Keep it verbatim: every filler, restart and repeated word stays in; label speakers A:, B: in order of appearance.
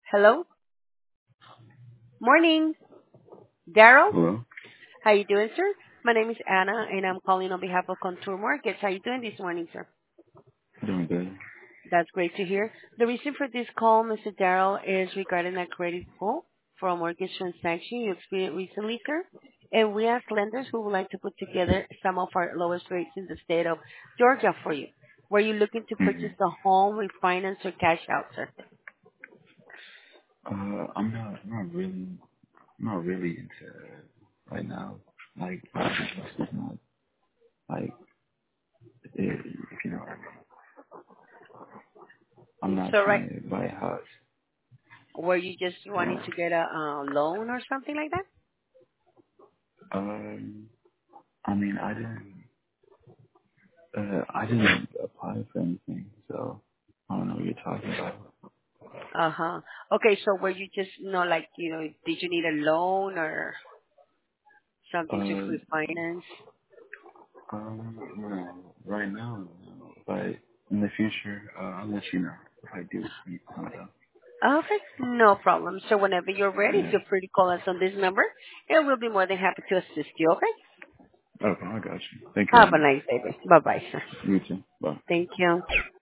A: Hello. Morning, Daryl.
B: Hello?
A: How you doing, sir? My name is Anna, and I'm calling on behalf of Contour Markets. How you doing this morning, sir?
B: Doing good.
A: That's great to hear. The reason for this call, Mister Daryl, is regarding a credit pull for a mortgage transaction you experienced recently, sir. And we ask lenders who would like to put together some of our lowest rates in the state of Georgia for you. Were you looking to
B: hmm
A: purchase a home, refinance, or cash out, sir?
B: Uh, I'm not, I'm not really, I'm not really into right now. Like, it's just not, like, it, if you know what I mean. I'm not
A: So, right,
B: trying to buy a house.
A: were you just wanting to
B: Uh,
A: get a uh, loan or something like that?
B: um, I mean, I didn't, uh, I didn't apply for anything, so I don't know what you're talking about.
A: Uh-huh. Okay, so were you just, you know, like, you know, did you need a loan or something to
B: Uh,
A: refinance?
B: um, no, right now, no, but in the future, uh, I'll let you know if I do need something.
A: Okay, no problem. So whenever you're ready,
B: Yeah.
A: feel free to call us on this number, and we'll be more than happy to assist you, okay?
B: Okay, I got you. Thank you
A: Have
B: very
A: a
B: much.
A: nice day. Bye-bye, sir.
B: You too. Bye.
A: Thank you.